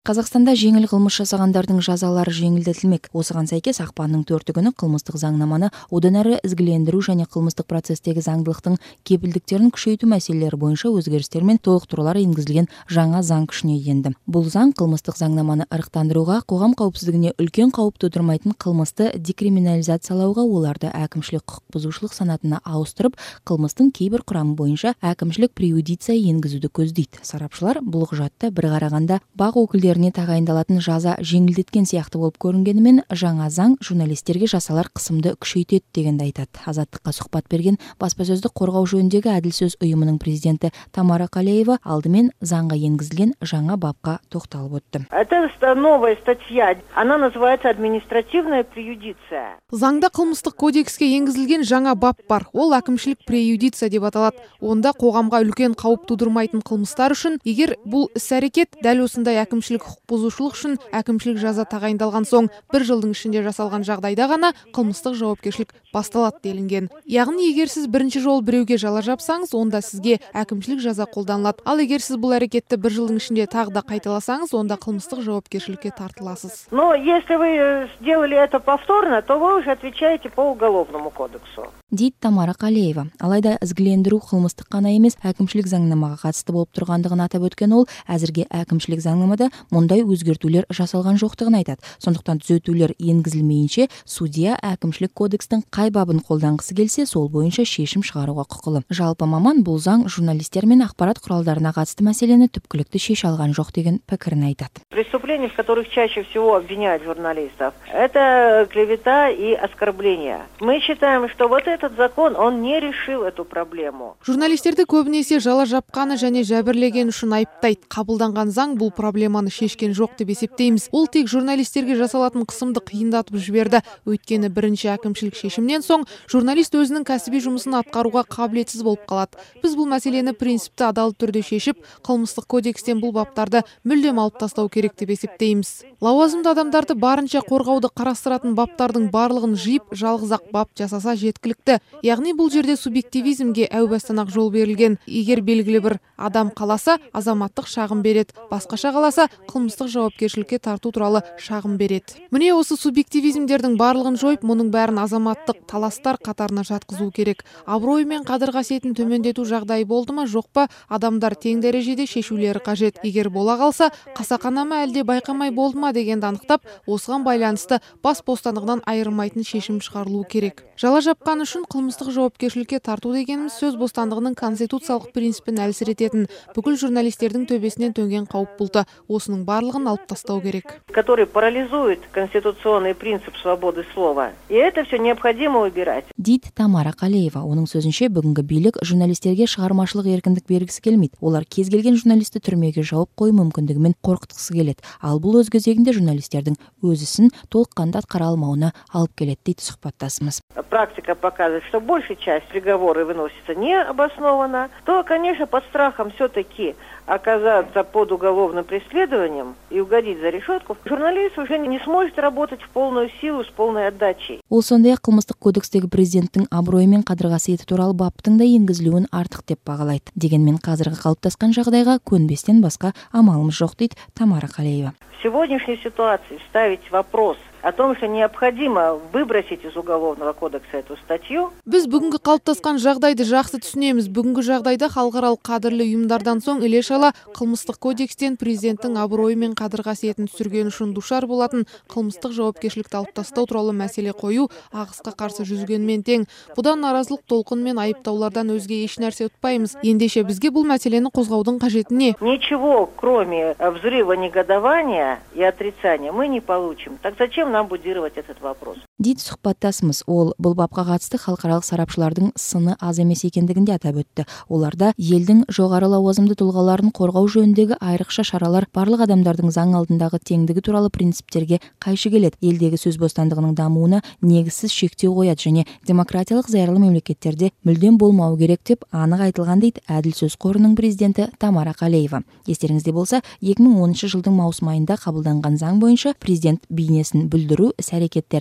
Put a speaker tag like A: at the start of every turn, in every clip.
A: Қазақстанда жеңіл қылмыс жасағандардың жазалары жеңілдетілмек. Осыған сәйкес ақпанның 4 күні қылмыстық заңнаманы одан әрі ізгілендіру және қылмыстық процестегі заңдылықтың кепілдіктерін күшейту мәселелері бойынша өзгерістер мен толықтырулар енгізілген жаңа заң күшіне енді. Бұл заң қылмыстық заңнаманы ырықтандыруға, қоғам қауіпсіздігіне үлкен қауіп тудырмайтын қылмысты декриминализациялауға, оларды әкімшілік құқық бұзушылық санатына ауыстырып, қылмыстың кейбір құрамы бойынша әкімшілік преюдиция енгізуді көздейді. Сарапшылар бұл құжатты бір қарағанда бақ өкілдеріне тағайындалатын жаза жеңілдеткен сияқты болып көрінгенімен, жаңа заң журналистерге жасалар қысымды күшейтеді дегенді айтады. Азаттыққа сұхбат берген баспасөзді қорғау жөніндегі әділ сөз ұйымының президенті Тамара Калеева алдымен заңға енгізілген жаңа бапқа тоқталып өтті.
B: Это новая статья, она называется административная преюдиция.
C: Заңда қылмыстық кодекске енгізілген жаңа бап бар. Ол әкімшілік преюдиция деп аталады. Онда қоғамға үлкен қауіп тудырмайтын қылмыстар үшін, егер бұл іс-әрекет дәл осындай әкімшілік құқық бұзушылық үшін әкімшілік жаза тағайындалған соң 1 жылдың ішінде жасалған жағдайда ғана қылмыстық жауапкершілік басталады делінген. Яғни, егер сіз бірінші жол біреуге жала жапсаңыз, онда сізге әкімшілік жаза қолданылады. Ал егер сіз бұл әрекетті 1 жылдың ішінде тағы да қайталасаңыз, онда қылмыстық жауапкершілікке тартыласыз.
B: Но если вы сделали это повторно, то вы уже отвечаете по уголовному кодексу.
A: Дейді Тамара Калеева. Алайда ізгілендіру қылмыстық қана емес, әкімшілік заңнамаға қатысты болып тұрғандығын атап өткен ол, әзірге әкімшілік заңнамада мұндай өзгертулер жасалған жоқтығын айтады. Сондықтан түзетулер енгізілмейінше, судья әкімшілік кодекстің қай бабын қолданғысы келсе, сол бойынша шешім шығаруға құқылы. Жалпы маман бұл заң журналистер мен ақпарат құралдарына қатысты мәселені түпкілікті шеше алған жоқ деген пікірін айтады.
B: Преступления, в которых чаще всего обвиняют журналистов, это клевета и оскорбление. Мы считаем, что вот этот закон, он не решил эту проблему.
C: Журналистерді көбінесе жала жапқаны және жәбірлеген үшін айыптайды. Қабылданған заң бұл проблеманы шешкен жоқ деп есептейміз. Ол тек журналистерге жасалатын қысымды қиындатып жіберді. Өйткені бірінші әкімшілік шешімнен соң журналист өзінің кәсіби жұмысын атқаруға қабілетсіз болып қалады. Біз бұл мәселені принципті адал түрде шешіп, қылмыстық кодекстен бұл баптарды мүлдем алып тастау керек деп есептейміз. Лауазымды адамдарды барынша қорғауды қарастыратын баптардың барлығын жиып, жалғыз-ақ бап жасаса жеткілікті. Яғни бұл жерде субъективизмге әу бастан-ақ жол берілген. Егер белгілі бір адам қаласа, азаматтық шағым береді. Басқаша қаласа, қылмыстық жауапкершілікке тарту туралы шағым береді. Міне осы субъективизмдердің барлығын жойып, мұның бәрін азаматтық таластар қатарына жатқызу керек. Абырой мен қадір қасиетін төмендету жағдайы болды ма, жоқ па, адамдар тең дәрежеде шешулері қажет. Егер бола қалса, қасақана ма әлде байқамай болды ма дегенді анықтап, осыған байланысты бас бостандығынан айырмайтын шешім шығарылуы керек. Жала жапқан үшін қылмыстық жауапкершілікке тарту дегеніміз сөз бостандығының конституциялық принципін әлсірететін, бүкіл журналистердің төбесінен төнген қауіп бұлты. Осының барлығын алып тастау керек.
B: Который парализует конституционный принцип свободы слова. И это все необходимо убирать.
A: Дейді Тамара Калеева. Оның сөзінше, бүгінгі билік журналистерге шығармашылық еркіндік бергісі келмейді. Олар кез келген журналисті түрмеге жауып қою мүмкіндігімен қорқытқысы келеді. Ал бұл өз кезегінде журналистердің өз ісін толыққанды атқара алмауына алып келеді, дейді сұхбаттасымыз.
B: Практика показывает, что большая часть приговоры выносится необоснованно, то, конечно, под страхом все-таки оказаться под уголовным преследованием и угодить за решетку, журналист уже не сможет работать в полную силу с полной отдачей.
A: Ол сондай-ақ қылмыстық кодекстегі президенттің абыройы мен қадір қасиеті туралы баптың да енгізілуін артық деп бағалайды. Дегенмен қазіргі қалыптасқан жағдайға көнбестен басқа амалымыз жоқ, дейді Тамара Калеева.
B: В сегодняшней ситуации ставить вопрос о том, что необходимо выбросить из уголовного кодекса эту статью.
C: Біз бүгінгі қалыптасқан жағдайды жақсы түсінеміз. Бүгінгі жағдайда халықаралық қадірлі ұйымдардан соң іле-шала қылмыстық кодекстен президенттің абыройы мен қадір қасиетін түсірген үшін душар болатын қылмыстық жауапкершілікті алып тастау туралы мәселе қою ағысқа қарсы жүзгенмен тең. Бұдан наразылық толқын мен айыптаулардан өзге еш нәрсе ұтпаймыз. Ендеше бізге бұл мәселені қозғаудың қажеті не?
B: Ничего, кроме взрыва негодования и отрицания, мы не получим. Так зачем нам будировать этот вопрос?
A: Дейді сұхбаттасымыз. Ол бұл бапқа қатысты халықаралық сарапшылардың сыны аз емес екендігінде атап өтті. Оларда елдің жоғары лауазымды тұлғаларын қорғау жөніндегі айрықша шаралар барлық адамдардың заң алдындағы теңдігі туралы принциптерге қайшы келеді. Елдегі сөз бостандығының дамуына негізсіз шектеу қояды және демократиялық зайырлы мемлекеттерде мүлдем болмау керек деп анық айтылған, дейді әділ сөз қорының президенті Тамара Калеева. Естеріңізде болса, 2010 жылдың маусым айында қабылданған заң бойынша президент бейнесін бүлдіру іс-әрекеттерін жасаған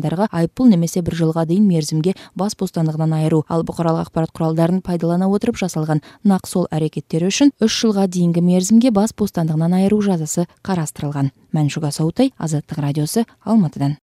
A: жасағандарға айыппұл немесе 1 жылға дейін мерзімге бас бостандығынан айыру, ал бұқаралық ақпарат құралдарын пайдалана отырып жасалған нақ сол әрекеттері үшін 3 жылға дейінгі мерзімге бас бостандығынан айыру жазасы қарастырылған. Мәншүк Асаутай, Азаттық радиосы, Алматыдан.